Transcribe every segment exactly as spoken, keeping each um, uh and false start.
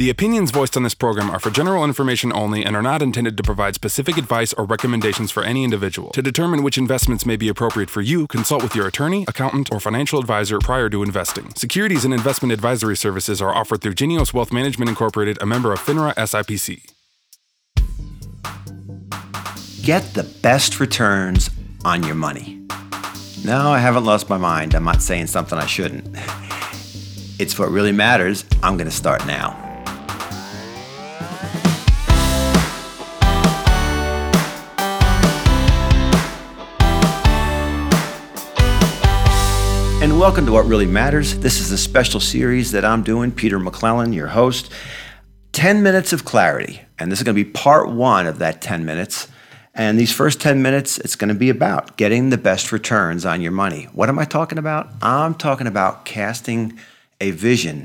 The opinions voiced on this program are for general information only and are not intended to provide specific advice or recommendations for any individual. To determine which investments may be appropriate for you, consult with your attorney, accountant, or financial advisor prior to investing. Securities and investment advisory services are offered through Genios Wealth Management Incorporated, a member of FINRA S I P C. Get the best returns on your money. No, I haven't lost my mind. I'm not saying something I shouldn't. It's what really matters. I'm going to start now. And welcome to What Really Matters. This is a special series that I'm doing. Peter McClellan, your host. ten minutes of clarity. And this is going to be part one of that ten minutes. And these first ten minutes, it's going to be about getting the best returns on your money. What am I talking about? I'm talking about casting a vision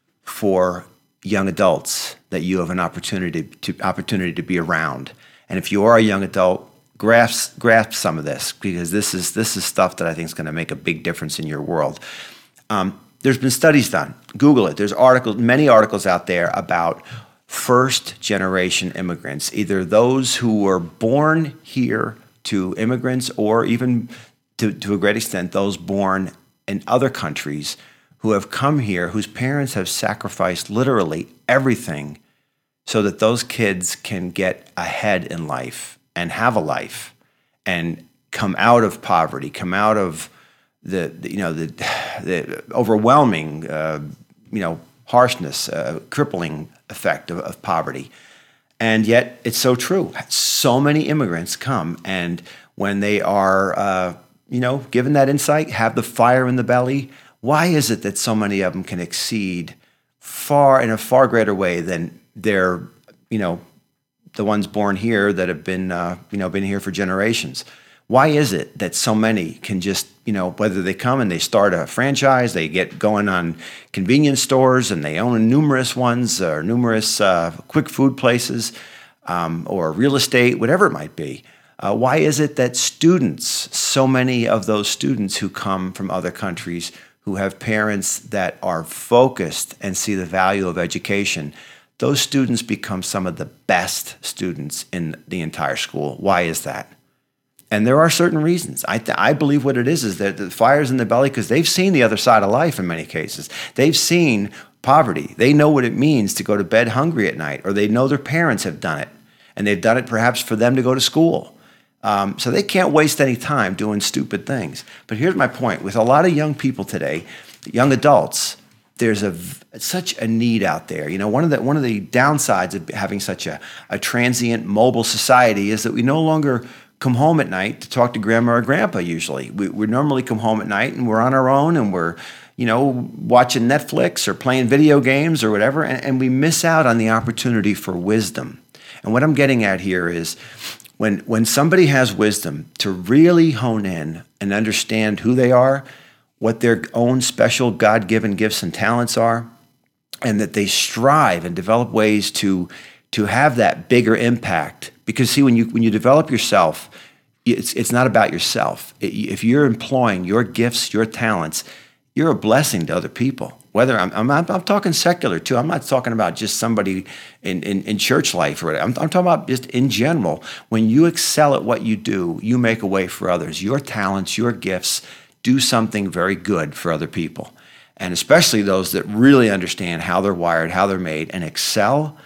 for young adults that you have an opportunity to, opportunity to be around. And if you are a young adult, grasp grasp some of this, because this is this is stuff that I think is going to make a big difference in your world. Um, there's been studies done. Google it. There's articles, many articles out there about first-generation immigrants, either those who were born here to immigrants or even, to, to a great extent, those born in other countries who have come here, whose parents have sacrificed literally everything so that those kids can get ahead in life and have a life and come out of poverty, come out of the, the you know, the, the overwhelming, uh, you know, harshness, uh, crippling effect of, of poverty. And yet it's so true. So many immigrants come, and when they are, uh, you know, given that insight, have the fire in the belly, why is it that so many of them can exceed far in a far greater way than their, you know, the ones born here that have been, uh, you know, been here for generations? Why is it that so many can just, you know, whether they come and they start a franchise, they get going on convenience stores and they own numerous ones or numerous uh, quick food places um, or real estate, whatever it might be. Uh, why is it that students, so many of those students who come from other countries, who have parents that are focused and see the value of education, those students become some of the best students in the entire school? Why is that? And there are certain reasons. I, th- I believe what it is is that the fire's in the belly because they've seen the other side of life in many cases. They've seen poverty. They know what it means to go to bed hungry at night, or they know their parents have done it, and they've done it perhaps for them to go to school. Um, so they can't waste any time doing stupid things. But here's my point. With a lot of young people today, young adults, there's a such a need out there. You know, one of the one of the downsides of having such a, a transient mobile society is that we no longer come home at night to talk to grandma or grandpa. Usually, we, we normally come home at night and we're on our own and we're, you know, watching Netflix or playing video games or whatever, and, and we miss out on the opportunity for wisdom. And what I'm getting at here is, when when somebody has wisdom to really hone in and understand who they are, what their own special God-given gifts and talents are, and that they strive and develop ways to to have that bigger impact. Because see, when you when you develop yourself, it's it's not about yourself. It, if you're employing your gifts, your talents, you're a blessing to other people. Whether I'm I'm, I'm talking secular too. I'm not talking about just somebody in, in, in church life or whatever. I'm, I'm talking about just in general. When you excel at what you do, you make a way for others. Your talents, your gifts, do something very good for other people, and especially those that really understand how they're wired, how they're made, and excel.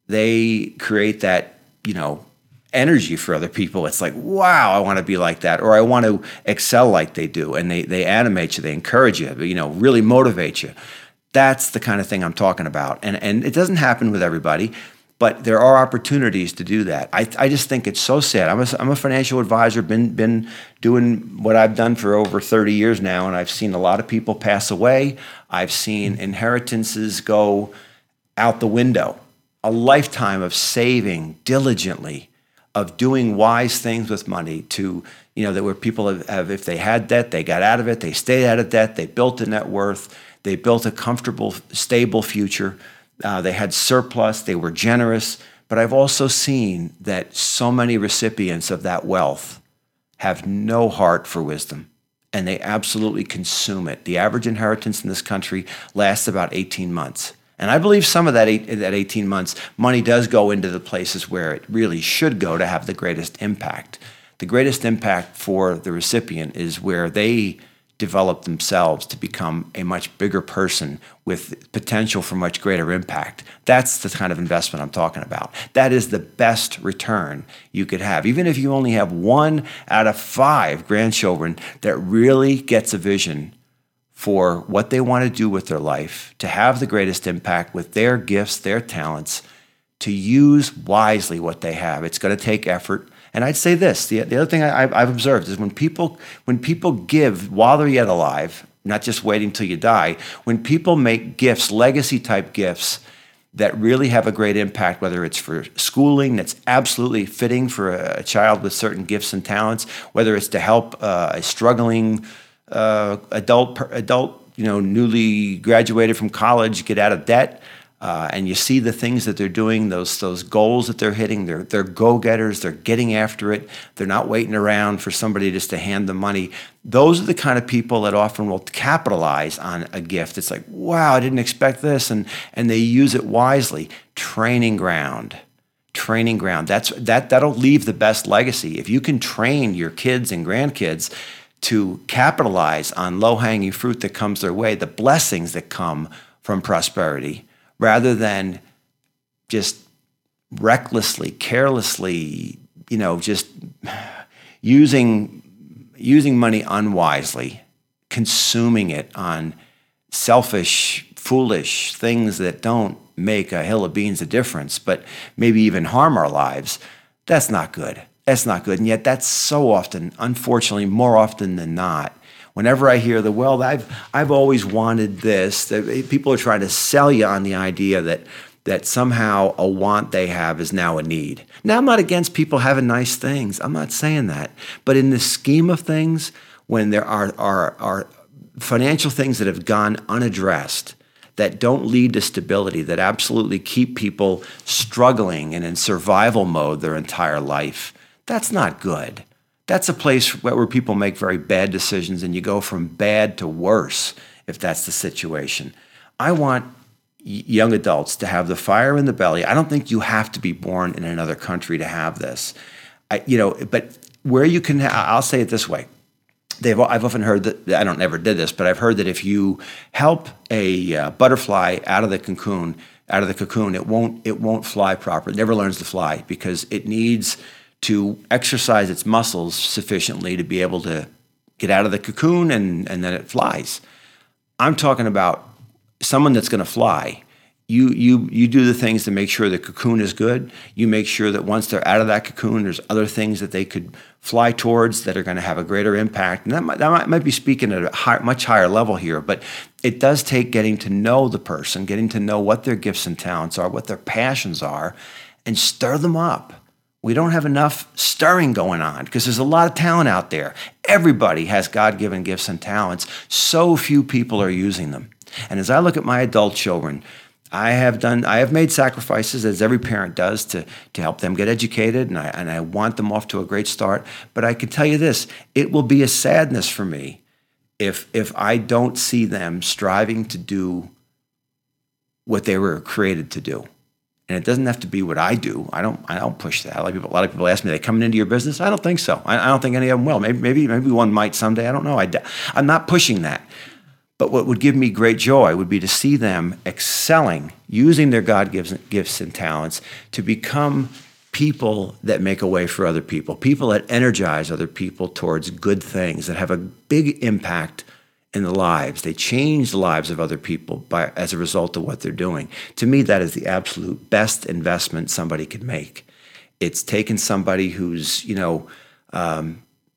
They create that, you know, energy for other people. It's like, wow, I want to be like that, or I want to excel like they do, and they they animate you, they encourage you, you know, really motivate you. That's the kind of thing I'm talking about, and and it doesn't happen with everybody, but there are opportunities to do that. I I just think it's so sad. I'm a I'm a financial advisor, been been doing what I've done for over thirty years now, and I've seen a lot of people pass away. I've seen inheritances go out the window. A lifetime of saving diligently, of doing wise things with money to, you know, that where people have, have, if they had debt, they got out of it, they stayed out of debt, they built a net worth, they built a comfortable, stable future, uh, they had surplus, they were generous. But I've also seen that so many recipients of that wealth have no heart for wisdom, and they absolutely consume it. The average inheritance in this country lasts about eighteen months. And I believe some of that eight, that eighteen months, money does go into the places where it really should go to have the greatest impact. The greatest impact for the recipient is where they develop themselves to become a much bigger person with potential for much greater impact. That's the kind of investment I'm talking about. That is the best return you could have. Even if you only have one out of five grandchildren that really gets a vision for what they want to do with their life, to have the greatest impact with their gifts, their talents, to use wisely what they have. It's going to take effort. And I'd say this, the, the other thing I, I've observed is when people when people give while they're yet alive, not just waiting till you die, when people make gifts, legacy-type gifts that really have a great impact, whether it's for schooling that's absolutely fitting for a, a child with certain gifts and talents, whether it's to help uh, a struggling uh, adult, adult, you know, newly graduated from college get out of debt, Uh, and you see the things that they're doing, those those goals that they're hitting, they're, they're go-getters, they're getting after it, they're not waiting around for somebody just to hand them money. Those are the kind of people that often will capitalize on a gift. It's like, wow, I didn't expect this, and, and they use it wisely. Training ground, training ground. That's, that, that'll leave the best legacy. If you can train your kids and grandkids to capitalize on low-hanging fruit that comes their way, the blessings that come from prosperity, rather than just recklessly, carelessly, you know, just using using money unwisely, consuming it on selfish, foolish things that don't make a hill of beans a difference, but maybe even harm our lives. That's not good. That's not good. And yet that's so often, unfortunately, more often than not, whenever I hear the, well, I've I've always wanted this, that people are trying to sell you on the idea that that somehow a want they have is now a need. Now, I'm not against people having nice things. I'm not saying that. But in the scheme of things, when there are, are, are financial things that have gone unaddressed, that don't lead to stability, that absolutely keep people struggling and in survival mode their entire life, that's not good. That's a place where people make very bad decisions, and you go from bad to worse if that's the situation. I want young adults to have the fire in the belly. I don't think you have to be born in another country to have this. I, you know, but where you can, I'll say it this way. They've, I've often heard that, I don't never did this, but I've heard that if you help a uh, butterfly out of the cocoon, out of the cocoon, it won't, it won't fly properly. It never learns to fly because it needs to exercise its muscles sufficiently to be able to get out of the cocoon, and, and then it flies. I'm talking about someone that's going to fly. You, you, you do the things to make sure the cocoon is good. You make sure that once they're out of that cocoon, there's other things that they could fly towards that are going to have a greater impact. And that might, that might, might be speaking at a high, much higher level here, but it does take getting to know the person, getting to know what their gifts and talents are, what their passions are, and stir them up. We don't have enough stirring going on because there's a lot of talent out there. Everybody has God-given gifts and talents. So few people are using them. And as I look at my adult children, I have done, I have made sacrifices, as every parent does, to, to help them get educated, and I, and I want them off to a great start. But I can tell you this, it will be a sadness for me if, if I don't see them striving to do what they were created to do. And it doesn't have to be what I do. I don't. I don't push that. A lot of people, a lot of people ask me, "Are they coming into your business?" I don't think so. I, I don't think any of them will. Maybe, maybe, maybe one might someday. I don't know. I, I'm not pushing that. But what would give me great joy would be to see them excelling, using their God-given gifts and talents to become people that make a way for other people, people that energize other people towards good things, that have a big impact in the lives. They change the lives of other people by, as a result of what they're doing. To me, that is the absolute best investment somebody could make. It's taken somebody who's, you know, um,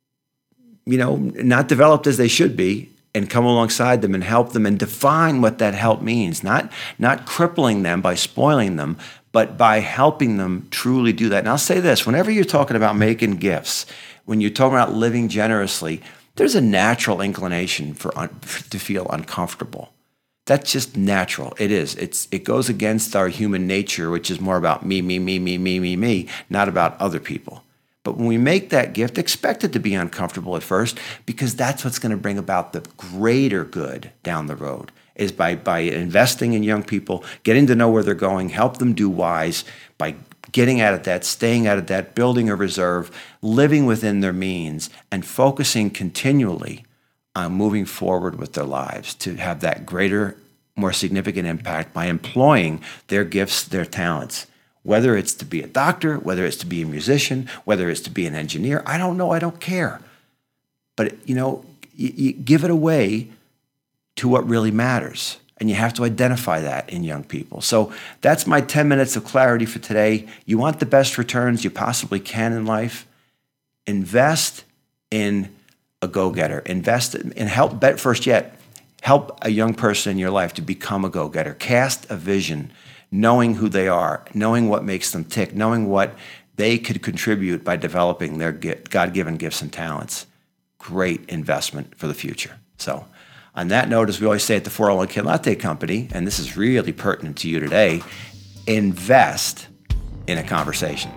you know, not developed as they should be, and come alongside them and help them and define what that help means. Not, not crippling them by spoiling them, but by helping them truly do that. And I'll say this, whenever you're talking about making gifts, when you're talking about living generously, there's a natural inclination for un, to feel uncomfortable. That's just natural. It is. It's it goes against our human nature, which is more about me, me, me, me, me, me, me, not about other people. But when we make that gift, expect it to be uncomfortable at first, because that's what's going to bring about the greater good down the road. is by, by investing in young people, getting to know where they're going, help them do wise, by getting out of debt, staying out of debt, building a reserve, living within their means, and focusing continually on moving forward with their lives to have that greater, more significant impact by employing their gifts, their talents. Whether it's to be a doctor, whether it's to be a musician, whether it's to be an engineer, I don't know, I don't care. But, you know, you, you give it away to what really matters. And you have to identify that in young people. So that's my ten minutes of clarity for today. You want the best returns you possibly can in life? Invest in a go-getter. Invest in help, bet first yet, help a young person in your life to become a go-getter. Cast a vision, knowing who they are, knowing what makes them tick, knowing what they could contribute by developing their God-given gifts and talents. Great investment for the future. So on that note, as we always say at the four oh one k Latte Company, and this is really pertinent to you today, invest in a conversation.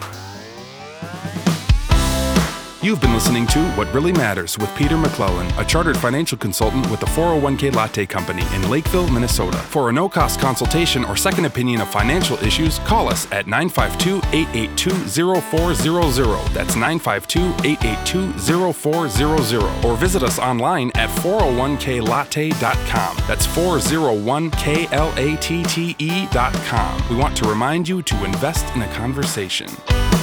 You've been listening to What Really Matters with Peter McClellan, a chartered financial consultant with the four oh one k Latte Company in Lakeville, Minnesota. For a no-cost consultation or second opinion of financial issues, call us at nine five two, eight eight two, zero four zero zero. That's nine five two, eight eight two, zero four zero zero. Or visit us online at four oh one k latte dot com. That's four oh one k latte dot com. We want to remind you to invest in a conversation.